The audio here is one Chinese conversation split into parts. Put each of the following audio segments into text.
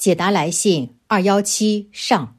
解答来信217上。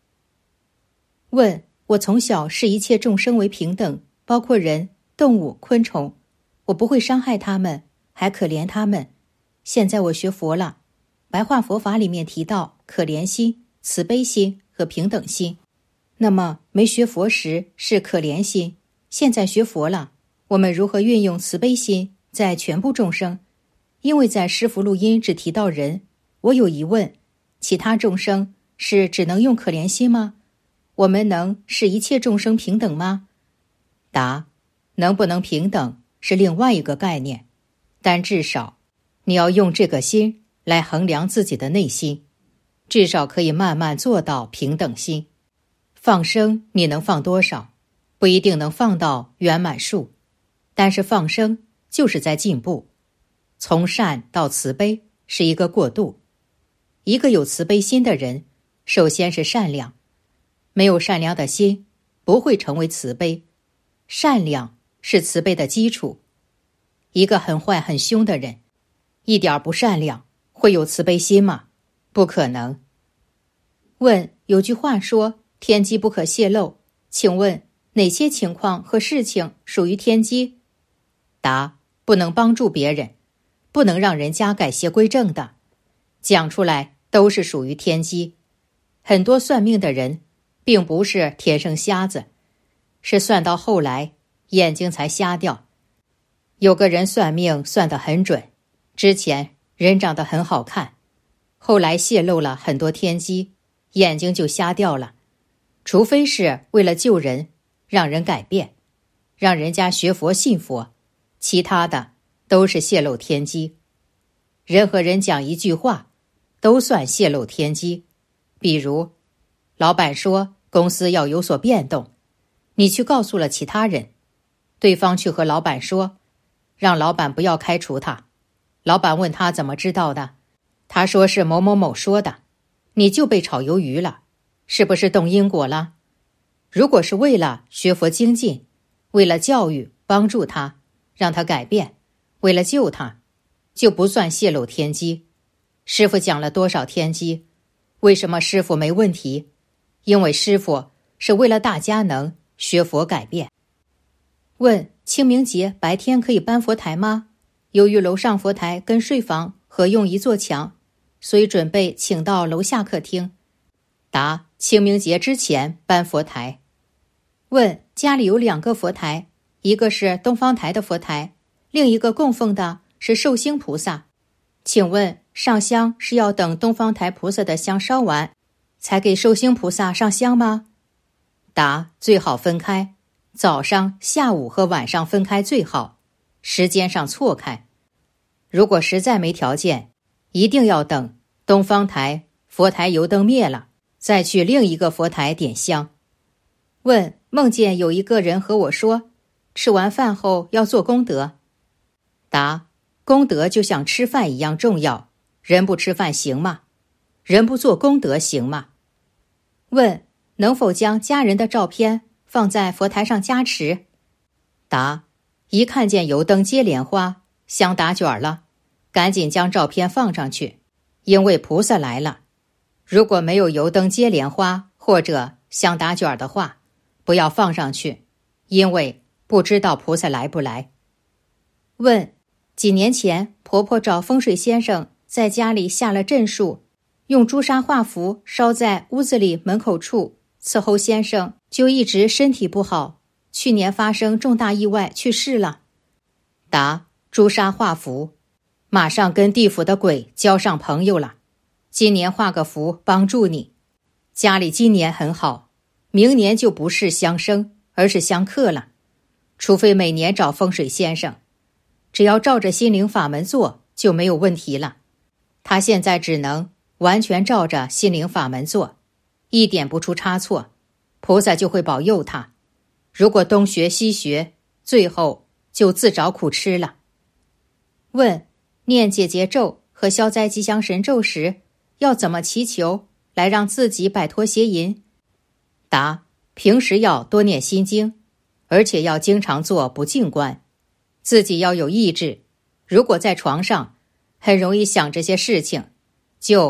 问：我从小视一切众生为平等，包括人、动物、昆虫，我不会伤害他们，还可怜他们。现在我学佛了，白话佛法里面提到可怜心、慈悲心和平等心。那么没学佛时是可怜心，现在学佛了，我们如何运用慈悲心在全部众生？因为在师父录音只提到人，我有疑问，其他众生是只能用可怜心吗？我们能使一切众生平等吗？答：能不能平等是另外一个概念，但至少你要用这个心来衡量自己的内心，至少可以慢慢做到平等心。放生你能放多少，不一定能放到圆满数，但是放生就是在进步。从善到慈悲是一个过渡。一个有慈悲心的人，首先是善良，没有善良的心，不会成为慈悲。善良是慈悲的基础。一个很坏很凶的人，一点不善良，会有慈悲心吗？不可能。问：有句话说天机不可泄露，请问哪些情况和事情属于天机？答：不能帮助别人，不能让人家改邪归正的，讲出来都是属于天机。很多算命的人并不是天生瞎子，是算到后来眼睛才瞎掉。有个人算命算得很准，之前人长得很好看，后来泄露了很多天机，眼睛就瞎掉了。除非是为了救人，让人改变，让人家学佛信佛，其他的都是泄露天机。人和人讲一句话都算泄露天机。比如老板说公司要有所变动，你去告诉了其他人，对方去和老板说让老板不要开除他，老板问他怎么知道的，他说是某某某说的，你就被炒鱿鱼了，是不是动因果了？如果是为了学佛精进，为了教育帮助他，让他改变，为了救他，就不算泄露天机。师父讲了多少天机？为什么师父没问题？因为师父是为了大家能学佛改变。问：清明节白天可以搬佛台吗？由于楼上佛台跟睡房合用一座墙，所以准备请到楼下客厅。答：清明节之前搬佛台。问：家里有2个佛台，一个是东方台的佛台，另一个供奉的是寿星菩萨，请问上香是要等东方台菩萨的香烧完才给寿星菩萨上香吗？答：最好分开，早上、下午和晚上分开最好，时间上错开。如果实在没条件，一定要等东方台佛台油灯灭了，再去另一个佛台点香。问：梦见有一个人和我说，吃完饭后要做功德。答：功德就像吃饭一样重要，人不吃饭行吗？人不做功德行吗？问：能否将家人的照片放在佛台上加持？答：一看见油灯接莲花，香打卷了，赶紧将照片放上去，因为菩萨来了。如果没有油灯接莲花或者香打卷的话，不要放上去，因为不知道菩萨来不来。问：几年前婆婆找风水先生在家里下了阵术，用朱砂画符烧在屋子里门口处，此后先生就一直身体不好，去年发生重大意外去世了。答：朱砂画符，马上跟地府的鬼交上朋友了，今年画个符帮助你，家里今年很好，明年就不是相生而是相克了，除非每年找风水先生，只要照着心灵法门做就没有问题了。他现在只能完全照着心灵法门做，一点不出差错，菩萨就会保佑他。如果东学西学，最后就自找苦吃了。问：念解结咒和消灾吉祥神咒时，要怎么祈求来让自己摆脱邪淫？答：平时要多念心经，而且要经常做不净观，自己要有意志。如果在床上很容易想这些事情，就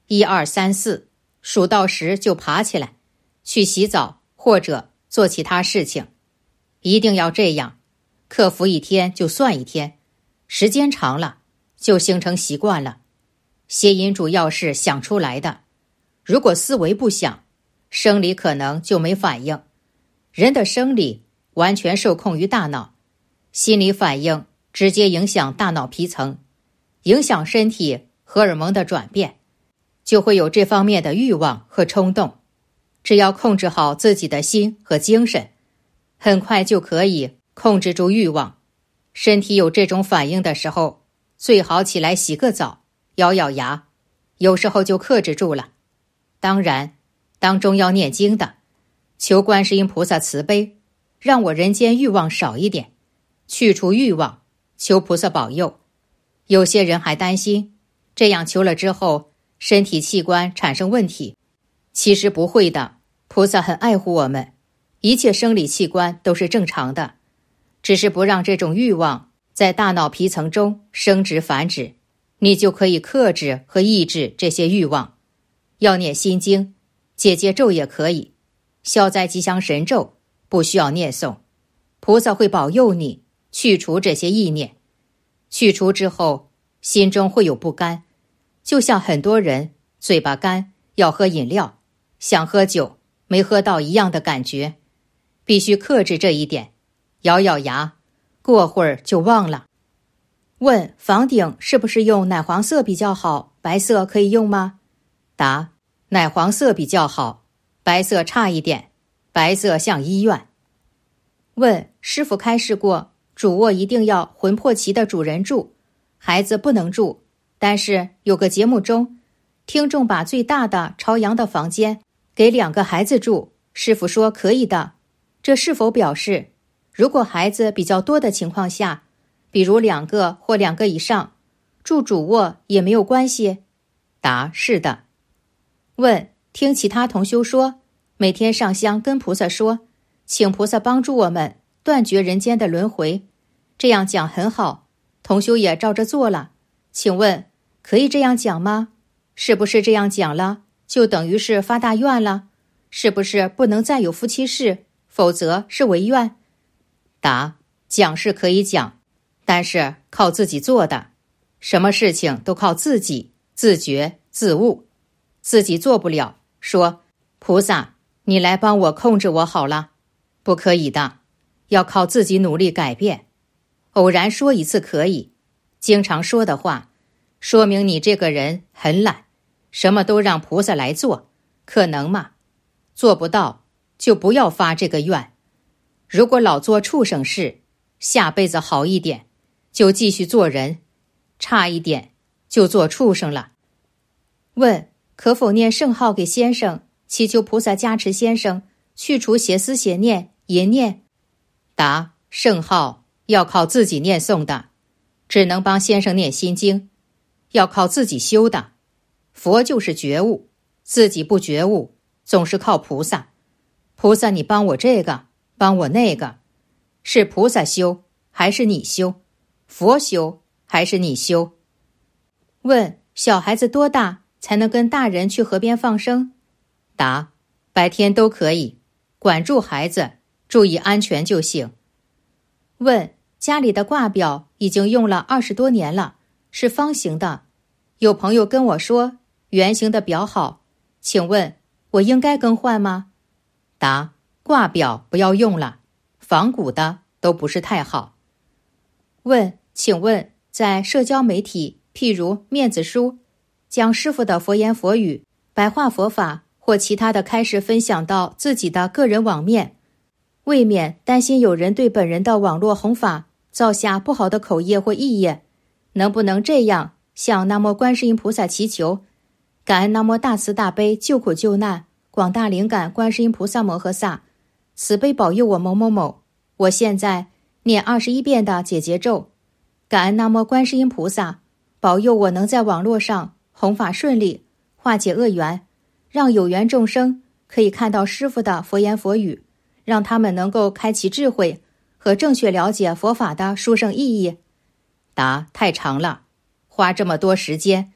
1、2、3、4，数到10就爬起来，去洗澡或者做其他事情。一定要这样，克服1天就算1天，时间长了就形成习惯了。谐音主要是想出来的，如果思维不想，生理可能就没反应。人的生理完全受控于大脑，心理反应直接影响大脑皮层，影响身体荷尔蒙的转变，就会有这方面的欲望和冲动。只要控制好自己的心和精神，很快就可以控制住欲望。身体有这种反应的时候，最好起来洗个澡，咬咬牙，有时候就克制住了。当然，当中要念经的，求观世音菩萨慈悲，让我人间欲望少一点，去除欲望，求菩萨保佑。有些人还担心，这样求了之后，身体器官产生问题。其实不会的，菩萨很爱护我们，一切生理器官都是正常的，只是不让这种欲望在大脑皮层中生殖繁殖，你就可以克制和抑制这些欲望。要念心经，解结咒也可以，消灾吉祥神咒不需要念诵，菩萨会保佑你去除这些意念。去除之后，心中会有不甘，就像很多人嘴巴干要喝饮料，想喝酒没喝到一样的感觉。必须克制这一点，咬咬牙，过会儿就忘了。问：房顶是不是用奶黄色比较好，白色可以用吗？答：奶黄色比较好，白色差一点，白色像医院。问：师父开示过，主卧一定要魂魄齐的主人住，孩子不能住，但是有个节目中，听众把最大的朝阳的房间给2个孩子住，师父说可以的，这是否表示如果孩子比较多的情况下，比如2个或2个以上，住主卧也没有关系？答：是的。问：听其他同修说，每天上香跟菩萨说，请菩萨帮助我们断绝人间的轮回，这样讲很好，同修也照着做了，请问可以这样讲吗？是不是这样讲了就等于是发大愿了？是不是不能再有夫妻事，否则是违愿？答：讲是可以讲，但是靠自己做的，什么事情都靠自己，自觉自悟。自己做不了，说菩萨你来帮我控制我好了，不可以的，要靠自己努力改变。偶然说一次可以，经常说的话，说明你这个人很懒，什么都让菩萨来做，可能吗？做不到就不要发这个愿。如果老做畜生事，下辈子好一点就继续做人，差一点就做畜生了。问：可否念圣号给先生，祈求菩萨加持先生，去除邪思邪念淫念？答：圣号要靠自己念诵的，只能帮先生念心经，要靠自己修的。佛就是觉悟，自己不觉悟，总是靠菩萨。菩萨你帮我这个，帮我那个，是菩萨修还是你修？佛修还是你修？问：小孩子多大才能跟大人去河边放生？答：白天都可以，管住孩子，注意安全就行。问：家里的挂表已经用了20多年了，是方形的，有朋友跟我说圆形的表好，请问我应该更换吗？答：挂表不要用了，仿古的都不是太好。问：请问在社交媒体，譬如面子书，将师父的佛言佛语、白话佛法或其他的开示分享到自己的个人网面，未免担心有人对本人的网络弘法造下不好的口业或意业，能不能这样向南无观世音菩萨祈求？感恩南无大慈大悲救苦救难广大灵感观世音菩萨摩诃萨，慈悲保佑我某某某。我现在念21遍的解结咒，感恩南无观世音菩萨保佑我能在网络上弘法顺利，化解恶缘，让有缘众生可以看到师父的佛言佛语，让他们能够开启智慧和正确了解佛法的殊胜意义。答：太长了，花这么多时间，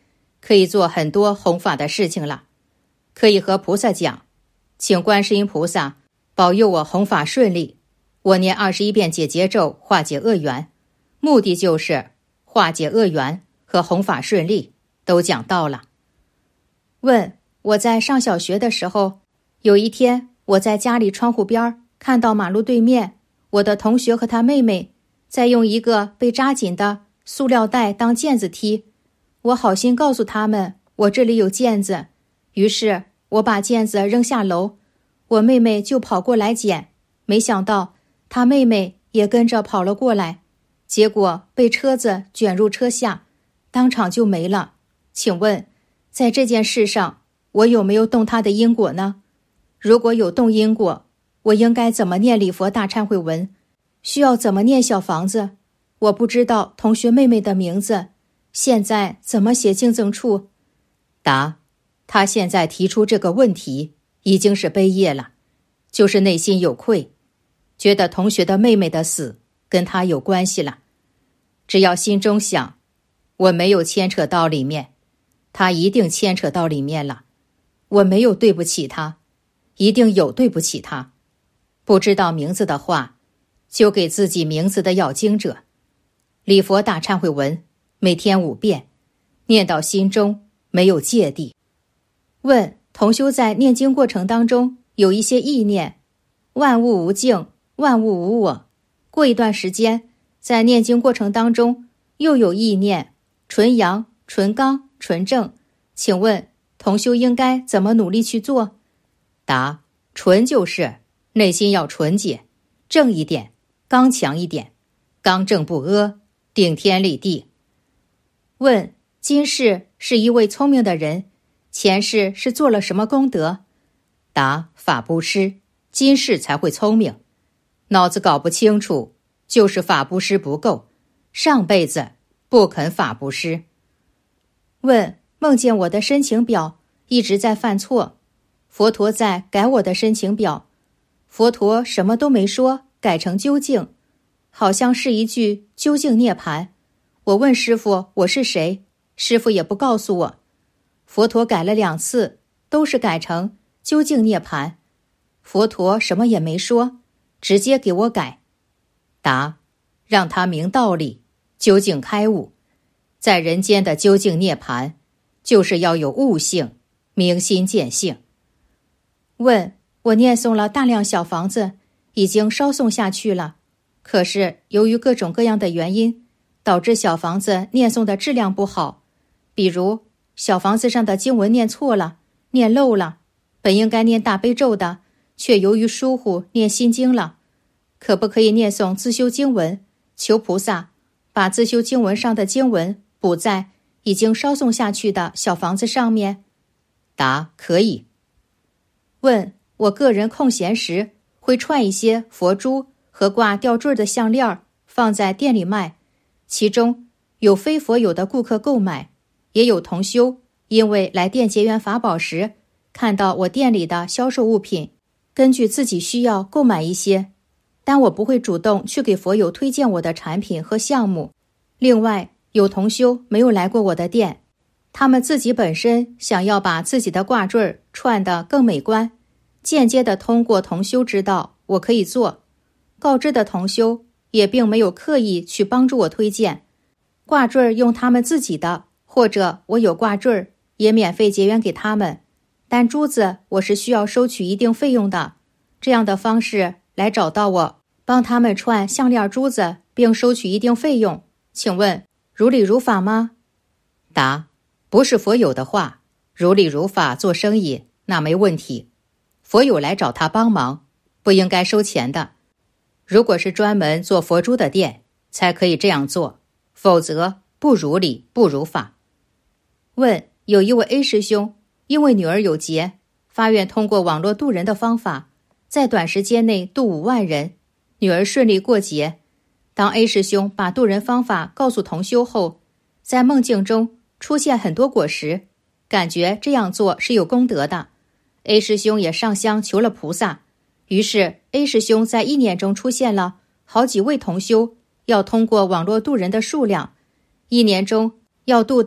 可以做很多弘法的事情了，可以和菩萨讲，请观世音菩萨保佑我弘法顺利。我念21遍解结咒，化解恶缘，目的就是化解恶缘和弘法顺利，都讲到了。问：我在上小学的时候，有一天我在家里窗户边看到马路对面，我的同学和他妹妹在用一个被扎紧的塑料袋当毽子踢。我好心告诉他们我这里有毽子，于是我把毽子扔下楼，我妹妹就跑过来捡，没想到她妹妹也跟着跑了过来，结果被车子卷入车下，当场就没了。请问在这件事上我有没有动她的因果呢？如果有动因果，我应该怎么念礼佛大忏悔文？需要怎么念小房子？我不知道同学妹妹的名字，现在怎么写敬赠处？答：他现在提出这个问题已经是悲业了，就是内心有愧，觉得同学的妹妹的死跟他有关系了。只要心中想，我没有牵扯到里面，他一定牵扯到里面了。我没有对不起他，一定有对不起他。不知道名字的话，就给自己名字的要经者。礼佛大忏悔文每天5遍，念到心中没有芥蒂。问：同修在念经过程当中有一些意念，万物无境，万物无我。过一段时间，在念经过程当中又有意念，纯阳、纯刚、纯正。请问同修应该怎么努力去做？答：纯就是内心要纯洁，正一点，刚强一点，刚正不阿，顶天立地。问：今世是一位聪明的人，前世是做了什么功德？答：法布施，今世才会聪明。脑子搞不清楚，就是法布施不够，上辈子不肯法布施。问：梦见我的申请表一直在犯错，佛陀在改我的申请表，佛陀什么都没说，改成究竟，好像是一句究竟涅槃。我问师父我是谁，师父也不告诉我。佛陀改了2次，都是改成究竟涅槃，佛陀什么也没说，直接给我改。答：让他明道理，究竟开悟。在人间的究竟涅槃，就是要有悟性，明心见性。问：我念诵了大量小房子，已经烧送下去了，可是由于各种各样的原因，导致小房子念诵的质量不好，比如小房子上的经文念错了，念漏了，本应该念大悲咒的，却由于疏忽念心经了。可不可以念诵自修经文，求菩萨把自修经文上的经文补在已经烧送下去的小房子上面？答：可以。问：我个人空闲时会串一些佛珠和挂吊坠的项链放在店里卖，其中有非佛友的顾客购买，也有同修因为来店结缘法宝时看到我店里的销售物品，根据自己需要购买一些，但我不会主动去给佛友推荐我的产品和项目。另外有同修没有来过我的店，他们自己本身想要把自己的挂坠串得更美观，间接的通过同修知道我可以做，告知的同修也并没有刻意去帮助我推荐，挂坠用他们自己的，或者我有挂坠也免费结缘给他们，但珠子我是需要收取一定费用的。这样的方式来找到我，帮他们串项链珠子并收取一定费用，请问如理如法吗？答：不是佛友的话，如理如法做生意那没问题，佛友来找他帮忙不应该收钱的。如果是专门做佛珠的店才可以这样做，否则不如理不如法。问：有一位 A 师兄因为女儿有劫，发愿通过网络渡人的方法，在短时间内渡5万人，女儿顺利过劫。当 A 师兄把渡人方法告诉同修后，在梦境中出现很多果实，感觉这样做是有功德的。A 师兄也上香求了菩萨，于是 A 师兄在意念中出现了好几位同修要通过网络渡人的数量，1年中要渡到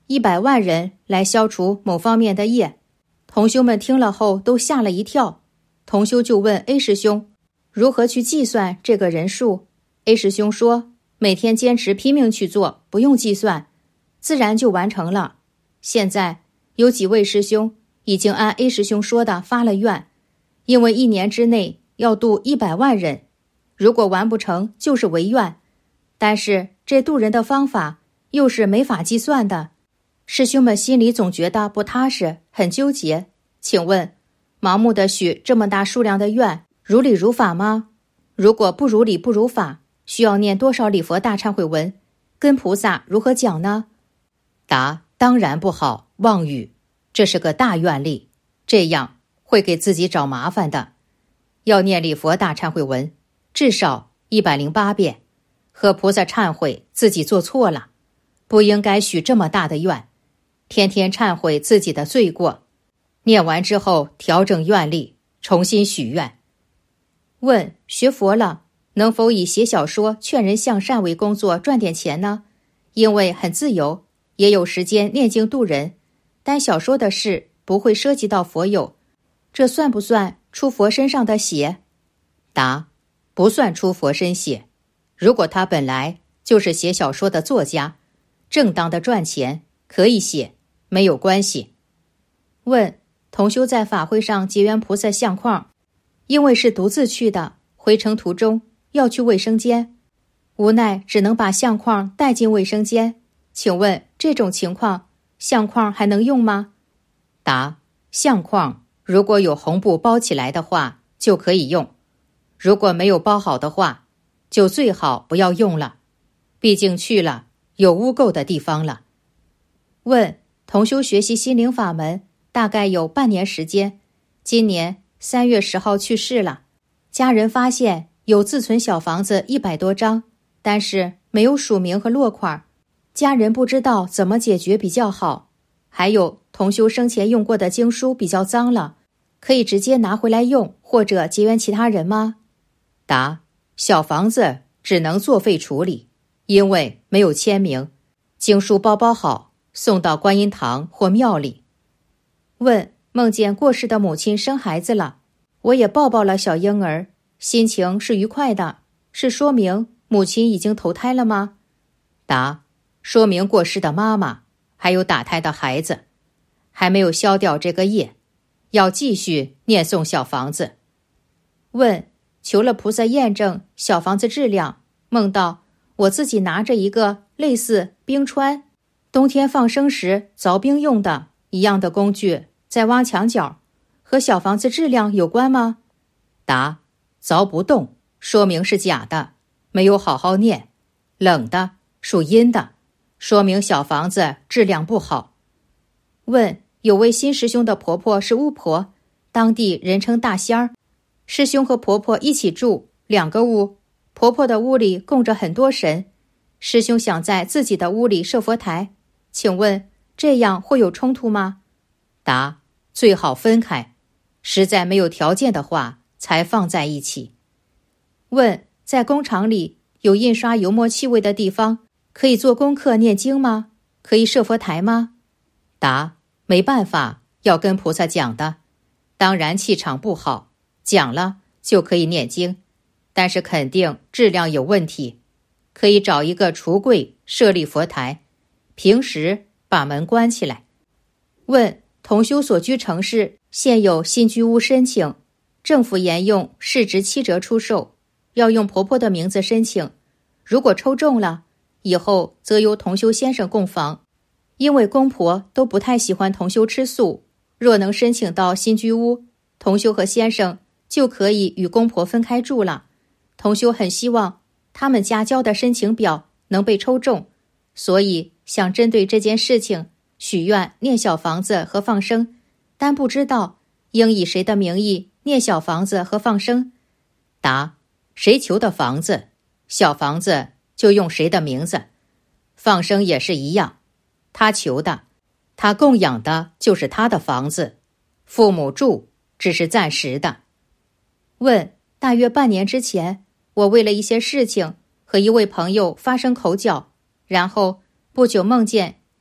100万人来消除某方面的业。同修们听了后都吓了一跳。同修就问 A 师兄如何去计算这个人数。 A 师兄说每天坚持拼命去做，不用计算，自然就完成了。现在有几位师兄已经按 A 师兄说的发了愿，因为1年之内要度100万人，如果完不成就是违愿，但是这渡人的方法又是没法计算的，师兄们心里总觉得不踏实，很纠结。请问盲目的许这么大数量的愿，如理如法吗？如果不如理不如法，需要念多少礼佛大忏悔文？跟菩萨如何讲呢？答：当然不好，妄语，这是个大愿力，这样会给自己找麻烦的。要念礼佛大忏悔文，至少108遍，和菩萨忏悔自己做错了，不应该许这么大的愿，天天忏悔自己的罪过，念完之后调整愿力，重新许愿。问：学佛了，能否以写小说劝人向善为工作赚点钱呢？因为很自由，也有时间念经度人，但小说的事不会涉及到佛友，这算不算出佛身上的血？答：不算出佛身血。如果他本来就是写小说的作家，正当的赚钱，可以写，没有关系。问：同修在法会上结缘菩萨相框，因为是独自去的，回程途中要去卫生间，无奈只能把相框带进卫生间。请问这种情况，相框还能用吗？答：相框如果有红布包起来的话，就可以用；如果没有包好的话，就最好不要用了，毕竟去了有污垢的地方了。问：同修学习心灵法门大概有半年时间，今年3月10号去世了。家人发现有自存小房子100多张，但是没有署名和落款，家人不知道怎么解决比较好。还有同修生前用过的经书比较脏了，可以直接拿回来用，或者结缘其他人吗？答：小房子只能作废处理，因为没有签名，经书包好，送到观音堂或庙里。问：梦见过世的母亲生孩子了，我也抱了小婴儿，心情是愉快的，是说明母亲已经投胎了吗？答：说明过世的妈妈还有打胎的孩子还没有消掉这个业，要继续念诵小房子。问：求了菩萨验证小房子质量，梦到我自己拿着一个类似冰川，冬天放生时凿冰用的一样的工具在挖墙角，和小房子质量有关吗？答：凿不动，说明是假的，没有好好念，冷的属阴的，说明小房子质量不好。问：有位新师兄的婆婆是巫婆，当地人称大仙儿，师兄和婆婆一起住2个屋，婆婆的屋里供着很多神，师兄想在自己的屋里设佛台，请问这样会有冲突吗？答：最好分开，实在没有条件的话才放在一起。问：在工厂里有印刷油墨气味的地方，可以做功课念经吗？可以设佛台吗？答：没办法，要跟菩萨讲的，当然气场不好，讲了就可以念经，但是肯定质量有问题，可以找一个橱柜设立佛台，平时把门关起来。问：同修所居城市现有新居屋申请，政府沿用市值7折出售，要用婆婆的名字申请，如果抽中了，以后则由同修先生供房，因为公婆都不太喜欢同修吃素，若能申请到新居屋，同修和先生就可以与公婆分开住了。同修很希望他们家交的申请表能被抽中，所以想针对这件事情许愿念小房子和放生，但不知道应以谁的名义念小房子和放生。答：谁求的房子，小房子就用谁的名字，放生也是一样，他求的，他供养的就是他的房子，父母住只是暂时的。问：大约半年之前，我为了一些事情和一位朋友发生口角，然后不久梦见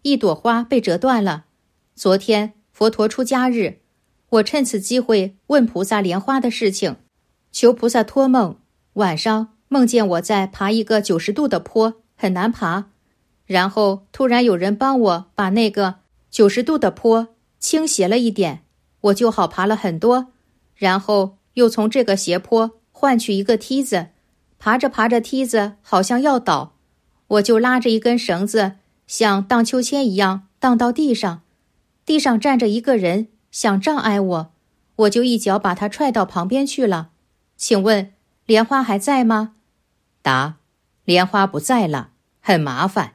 一朵花被折断了。昨天佛陀出家日，我趁此机会问菩萨莲花的事情，求菩萨托梦。晚上梦见我在爬一个90度的坡，很难爬，然后突然有人帮我把那个90度的坡倾斜了一点，我就好爬了很多。然后又从这个斜坡换去一个梯子，爬着爬着梯子好像要倒，我就拉着一根绳子，像荡秋千一样荡到地上，地上站着一个人，想障碍我，我就一脚把他踹到旁边去了。请问莲花还在吗？答：莲花不在了，很麻烦。